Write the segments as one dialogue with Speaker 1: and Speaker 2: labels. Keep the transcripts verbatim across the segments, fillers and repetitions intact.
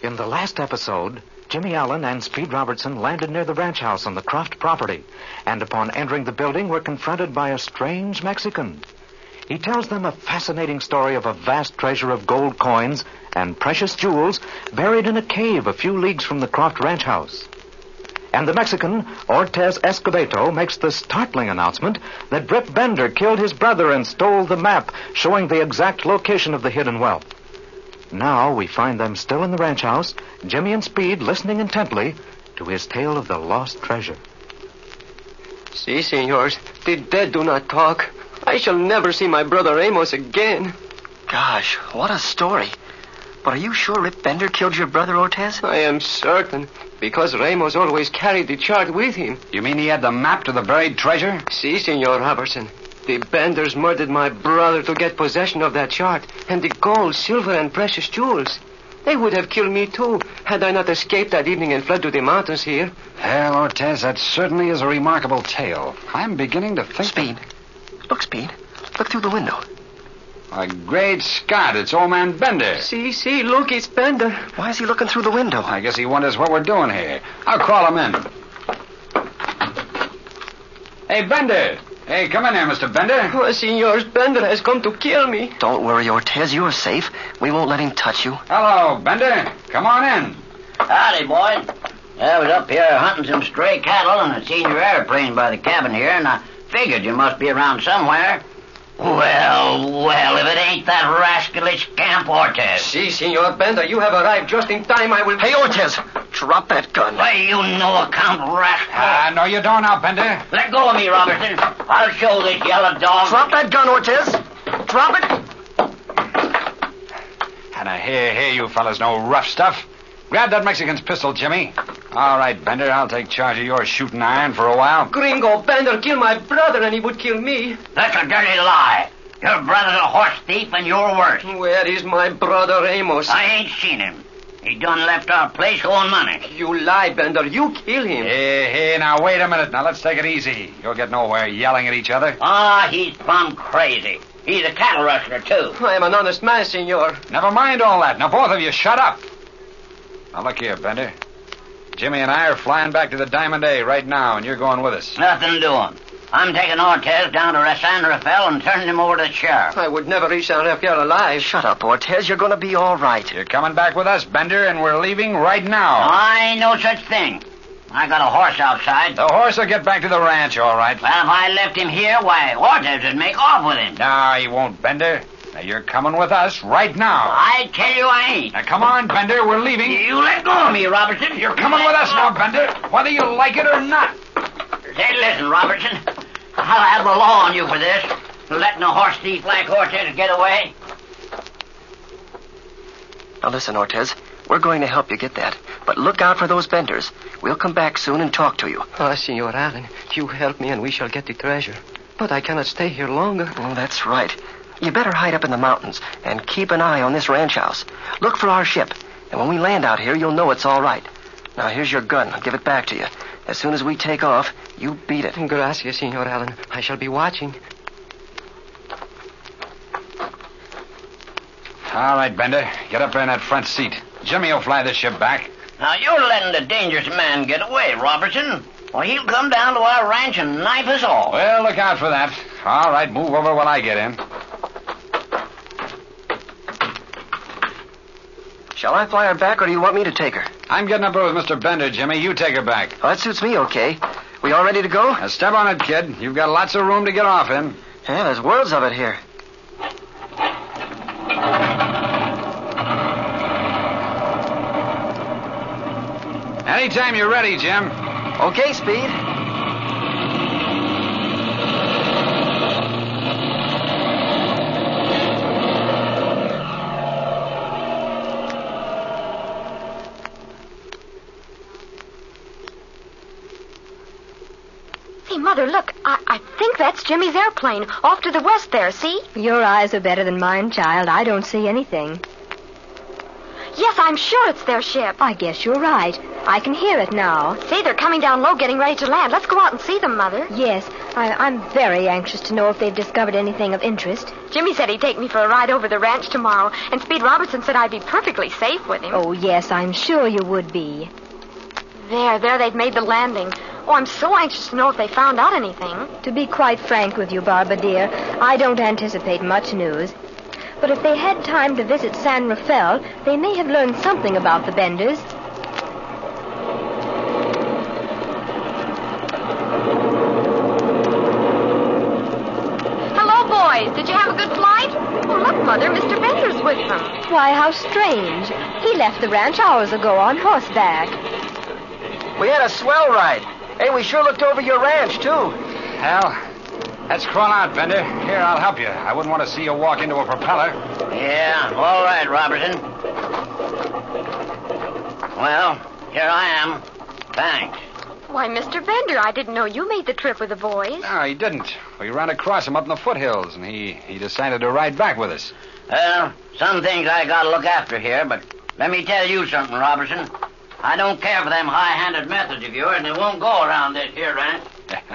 Speaker 1: In the last episode, Jimmy Allen and Speed Robertson landed near the ranch house on the Croft property, and upon entering the building were confronted by a strange Mexican. He tells them a fascinating story of a vast treasure of gold coins and precious jewels buried in a cave a few leagues from the Croft ranch house. And the Mexican, Ortez Escobedo, makes the startling announcement that Britt Bender killed his brother and stole the map showing the exact location of the hidden wealth. Now we find them still in the ranch house, Jimmy and Speed listening intently to his tale of the lost treasure.
Speaker 2: Si, senors. The dead do not talk. I shall never see my brother Amos again.
Speaker 3: Gosh, what a story. But are you sure Rip Bender killed your brother, Ortez?
Speaker 2: I am certain, because Ramos always carried the chart with him.
Speaker 4: You mean he had the map to the buried treasure?
Speaker 2: Si, Senor Robertson. The Benders murdered my brother to get possession of that chart and the gold, silver, and precious jewels. They would have killed me, too, had I not escaped that evening and fled to the mountains here.
Speaker 4: Well, Ortez, that certainly is a remarkable tale. I'm beginning to think...
Speaker 3: Speed. Look, Speed. Look through the window.
Speaker 4: A great Scott, it's old man Bender.
Speaker 2: See, see, look, it's Bender.
Speaker 3: Why is he looking through the window?
Speaker 4: I guess he wonders what we're doing here. I'll call him in. Hey, Bender. Hey, come in here, Mister Bender.
Speaker 2: Oh, Senor, Bender has come to kill me.
Speaker 3: Don't worry, Ortez. You're safe. We won't let him touch you.
Speaker 4: Hello, Bender. Come on in.
Speaker 5: Howdy, boys. I was up here hunting some stray cattle, and I seen your airplane by the cabin here, and I figured you must be around somewhere. Well, well, if it ain't that rascally scamp Ortez.
Speaker 2: Si, Senor Bender, you have arrived just in time. I will...
Speaker 3: Hey, Ortez, drop that gun.
Speaker 5: Why, you no account rascal.
Speaker 4: Ah, uh, no, you don't now, Bender.
Speaker 5: Let go of me, Robertson. I'll show this yellow dog.
Speaker 3: Drop that gun, Ortez. Drop it.
Speaker 4: And I hear, hear you fellas know rough stuff. Grab that Mexican's pistol, Jimmy. All right, Bender, I'll take charge of your shooting iron for a while.
Speaker 2: Gringo, Bender killed my brother and he would kill me.
Speaker 5: That's a dirty lie. Your brother's a horse thief and you're worse.
Speaker 2: Where is my brother Amos?
Speaker 5: I ain't seen him. He done left our place owing money.
Speaker 2: You lie, Bender. You kill him.
Speaker 4: Hey, hey, now wait a minute. Now let's take it easy. You'll get nowhere yelling at each other.
Speaker 5: Ah, he's plumb crazy. He's a cattle rustler, too.
Speaker 2: I am an honest man, senor.
Speaker 4: Never mind all that. Now both of you shut up. Now look here, Bender. Jimmy and I are flying back to the Diamond A right now, and you're going with us.
Speaker 5: Nothing doing. I'm taking Ortez down to San Rafael and turning him over to the sheriff.
Speaker 2: I would never reach San Rafael alive.
Speaker 3: Shut up, Ortez. You're going to be all right.
Speaker 4: You're coming back with us, Bender, and we're leaving right now.
Speaker 5: I ain't no such thing. I got a horse outside.
Speaker 4: The horse will get back to the ranch, all right.
Speaker 5: Well, if I left him here, why, Ortez would make off with him.
Speaker 4: No, he won't, Bender. Now, you're coming with us right now.
Speaker 5: I tell you I ain't.
Speaker 4: Now, come on, Bender. We're leaving.
Speaker 5: You let go of me, Robertson.
Speaker 4: You're coming with us now, Bender, whether you like it or not.
Speaker 5: Say, listen, Robertson. I'll have the law on you for this. Letting a horse thief like Ortez get away.
Speaker 3: Now, listen, Ortez. We're going to help you get that. But look out for those Benders. We'll come back soon and talk to you.
Speaker 2: Ah, Senor Allen, you help me and we shall get the treasure. But I cannot stay here longer.
Speaker 3: Oh, that's right. You better hide up in the mountains and keep an eye on this ranch house. Look for our ship, and when we land out here, you'll know it's all right. Now, here's your gun. I'll give it back to you. As soon as we take off, you beat it.
Speaker 2: Gracias, Senor Allen. I shall be watching.
Speaker 4: All right, Bender. Get up there in that front seat. Jimmy will fly this ship back.
Speaker 5: Now, you're letting the dangerous man get away, Robertson. Or he'll come down to our ranch and knife us all.
Speaker 4: Well, look out for that. All right, move over while I get in.
Speaker 3: Shall I fly her back, or do you want me to take her?
Speaker 4: I'm getting up there with Mister Bender, Jimmy. You take her back.
Speaker 3: Oh, that suits me okay. We all ready to go?
Speaker 4: Now, step on it, kid. You've got lots of room to get off in.
Speaker 3: Yeah, there's worlds of it here.
Speaker 4: Anytime you're ready, Jim.
Speaker 3: Okay, Speed.
Speaker 6: Hey, Mother, look. I, I think that's Jimmy's airplane. Off to the west there, see?
Speaker 7: Your eyes are better than mine, child. I don't see anything.
Speaker 6: Yes, I'm sure it's their ship.
Speaker 7: I guess you're right. I can hear it now.
Speaker 6: Say, they're coming down low, getting ready to land. Let's go out and see them, Mother.
Speaker 7: Yes, I, I'm very anxious to know if they've discovered anything of interest.
Speaker 6: Jimmy said he'd take me for a ride over the ranch tomorrow, and Speed Robertson said I'd be perfectly safe with him.
Speaker 7: Oh, yes, I'm sure you would be.
Speaker 6: There, there, they've made the landing. Oh, I'm so anxious to know if they found out anything.
Speaker 7: To be quite frank with you, Barbara, dear, I don't anticipate much news. But if they had time to visit San Rafael, they may have learned something about the Benders.
Speaker 6: Hello, boys. Did you have a good flight? Oh, look, Mother, Mister Bender's with them.
Speaker 7: Why, how strange. He left the ranch hours ago on horseback.
Speaker 3: We had a swell ride. Hey, we sure looked over your ranch, too.
Speaker 4: Hal, let's crawl out, Bender. Here, I'll help you. I wouldn't want to see you walk into a propeller.
Speaker 5: Yeah, all right, Robertson. Well, here I am. Thanks.
Speaker 6: Why, Mister Bender, I didn't know you made the trip with the boys.
Speaker 4: No, he didn't. We ran across him up in the foothills, and he, he decided to ride back with us.
Speaker 5: Well, some things I gotta look after here, but let me tell you something, Robertson. I don't care for them high-handed methods of yours, and they won't go around this here ranch.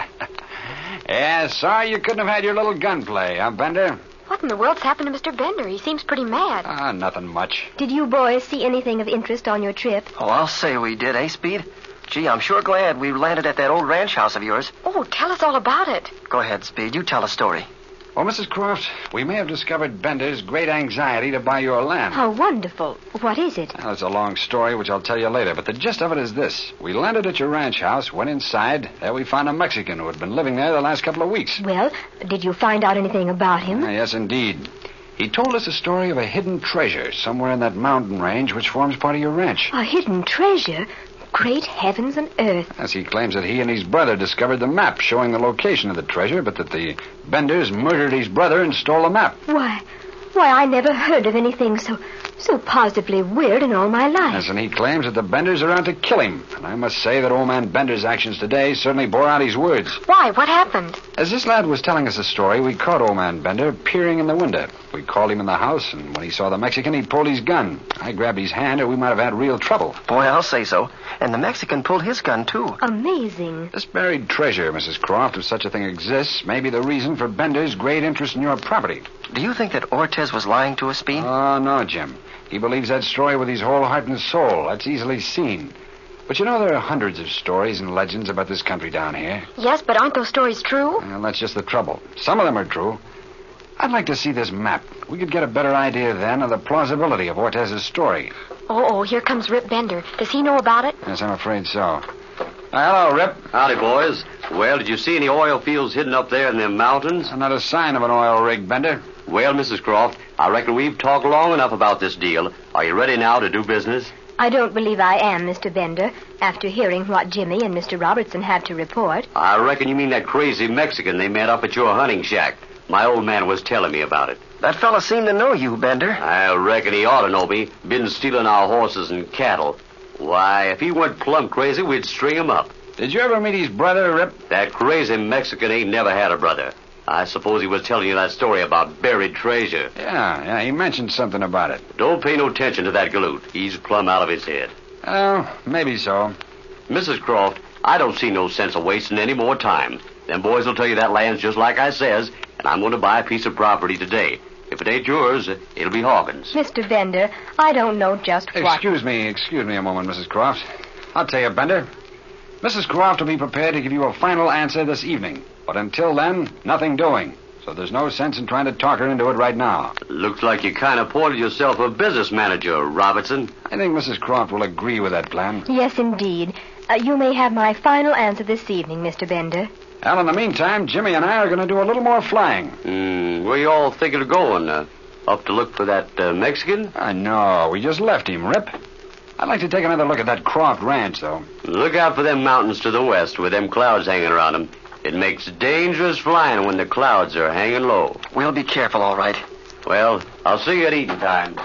Speaker 4: Yeah, sorry you couldn't have had your little gunplay, huh, Bender?
Speaker 6: What in the world's happened to Mister Bender? He seems pretty mad.
Speaker 4: Ah, nothing much.
Speaker 7: Did you boys see anything of interest on your trip?
Speaker 3: Oh, I'll say we did, eh, Speed? Gee, I'm sure glad we landed at that old ranch house of yours.
Speaker 6: Oh, tell us all about it.
Speaker 3: Go ahead, Speed. You tell a story.
Speaker 4: Well, Missus Croft, we may have discovered Bender's great anxiety to buy your land.
Speaker 7: How wonderful. What is it?
Speaker 4: Well, it's a long story, which I'll tell you later, but the gist of it is this. We landed at your ranch house, went inside. There we found a Mexican who had been living there the last couple of weeks.
Speaker 7: Well, did you find out anything about him?
Speaker 4: Ah, yes, indeed. He told us a story of a hidden treasure somewhere in that mountain range which forms part of your ranch.
Speaker 7: A hidden treasure? Great heavens and earth.
Speaker 4: Yes, he claims that he and his brother discovered the map showing the location of the treasure, but that the Benders murdered his brother and stole the map.
Speaker 7: Why, why, I never heard of anything so, so positively weird in all my life.
Speaker 4: Yes, and he claims that the Benders are out to kill him. And I must say that old man Bender's actions today certainly bore out his words.
Speaker 6: Why? What happened?
Speaker 4: As this lad was telling us the story, we caught old man Bender peering in the window. We called him in the house, and when he saw the Mexican, he pulled his gun. I grabbed his hand, or we might have had real trouble.
Speaker 3: Boy, I'll say so. And the Mexican pulled his gun, too.
Speaker 7: Amazing.
Speaker 4: This buried treasure, Missus Croft, if such a thing exists, may be the reason for Bender's great interest in your property.
Speaker 3: Do you think that Ortez was lying to us, Speed?
Speaker 4: Oh, no, Jim. He believes that story with his whole heart and soul. That's easily seen. But you know, there are hundreds of stories and legends about this country down here.
Speaker 6: Yes, but aren't those stories true?
Speaker 4: Well, that's just the trouble. Some of them are true. I'd like to see this map. We could get a better idea then of the plausibility of Ortez's story.
Speaker 6: Oh, oh, here comes Rip Bender. Does he know about it?
Speaker 4: Yes, I'm afraid so. Uh, hello, Rip.
Speaker 8: Howdy, boys. Well, did you see any oil fields hidden up there in them mountains?
Speaker 4: Not a sign of an oil rig, Bender.
Speaker 8: Well, Missus Croft, I reckon we've talked long enough about this deal. Are you ready now to do business?
Speaker 7: I don't believe I am, Mister Bender, after hearing what Jimmy and Mister Robertson have to report.
Speaker 8: I reckon you mean that crazy Mexican they met up at your hunting shack. My old man was telling me about it.
Speaker 3: That fella seemed to know you, Bender.
Speaker 8: I reckon he ought to know me. Been stealing our horses and cattle. Why, if he went plumb crazy, we'd string him up.
Speaker 4: Did you ever meet his brother, Rip?
Speaker 8: That crazy Mexican ain't never had a brother. I suppose he was telling you that story about buried treasure.
Speaker 4: Yeah, yeah, he mentioned something about it.
Speaker 8: Don't pay no attention to that galoot. He's plumb out of his head.
Speaker 4: Oh, maybe so.
Speaker 8: Missus Croft, I don't see no sense of wasting any more time. Them boys will tell you that land's just like I says, and I'm going to buy a piece of property today. If it ain't yours, it'll be Hawkins.
Speaker 7: Mister Bender, I don't know just what...
Speaker 4: Excuse me, excuse me a moment, Missus Croft. I'll tell you, Bender. Missus Croft will be prepared to give you a final answer this evening. But until then, nothing doing. So there's no sense in trying to talk her into it right now.
Speaker 8: Looks like you kind of appointed yourself a business manager, Robertson.
Speaker 4: I think Missus Croft will agree with that plan.
Speaker 7: Yes, indeed. Uh, you may have my final answer this evening, Mister Bender.
Speaker 4: Well, in the meantime, Jimmy and I are going to do a little more flying.
Speaker 8: Hmm, where you all thinking of going? Uh, up to look for that uh, Mexican?
Speaker 4: I know. We just left him, Rip. I'd like to take another look at that Croft Ranch, though.
Speaker 8: Look out for them mountains to the west with them clouds hanging around them. It makes dangerous flying when the clouds are hanging low.
Speaker 3: We'll be careful, all right.
Speaker 8: Well, I'll see you at eating time.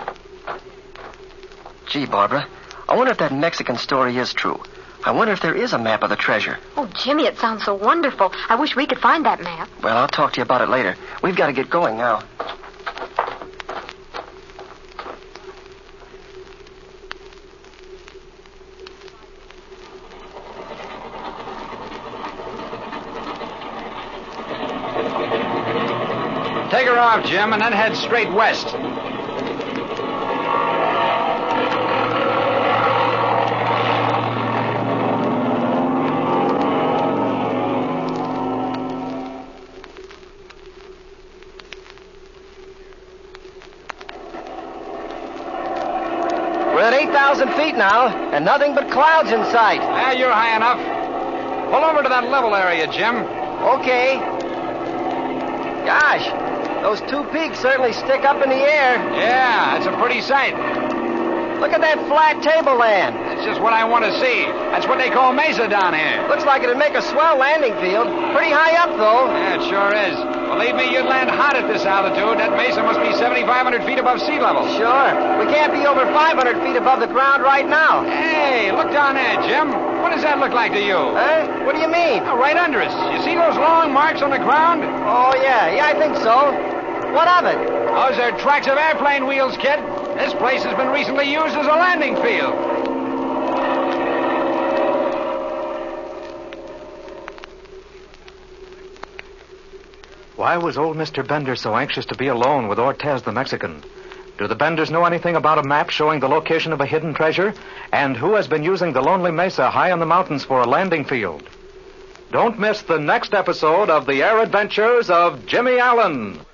Speaker 3: Gee, Barbara, I wonder if that Mexican story is true. I wonder if there is a map of the treasure.
Speaker 6: Oh, Jimmy, it sounds so wonderful. I wish we could find that map.
Speaker 3: Well, I'll talk to you about it later. We've got to get going now.
Speaker 4: off, Jim, and then head straight west.
Speaker 3: We're at eight thousand feet now, and nothing but clouds in sight.
Speaker 4: Ah, you're high enough. Pull over to that level area, Jim.
Speaker 3: Okay. Gosh, those two peaks certainly stick up in the air.
Speaker 4: Yeah, it's a pretty sight.
Speaker 3: Look at that flat tableland.
Speaker 4: That's just what I want to see. That's what they call mesa down here.
Speaker 3: Looks like it'd make a swell landing field. Pretty high up, though.
Speaker 4: Yeah, it sure is. Believe me, you'd land hot at this altitude. That mesa must be seventy-five hundred feet above sea level.
Speaker 3: Sure. We can't be over five hundred feet above the ground right now.
Speaker 4: Hey, look down there, Jim. What does that look like to you?
Speaker 3: Huh? What do you mean?
Speaker 4: Oh, right under us. You see those long marks on the ground?
Speaker 3: Oh, yeah. Yeah, I think so. What of it?
Speaker 4: Those are tracks of airplane wheels, kid. This place has been recently used as a landing field.
Speaker 1: Why was old Mister Bender so anxious to be alone with Ortez the Mexican? Do the Benders know anything about a map showing the location of a hidden treasure? And who has been using the Lonely Mesa high in the mountains for a landing field? Don't miss the next episode of The Air Adventures of Jimmy Allen.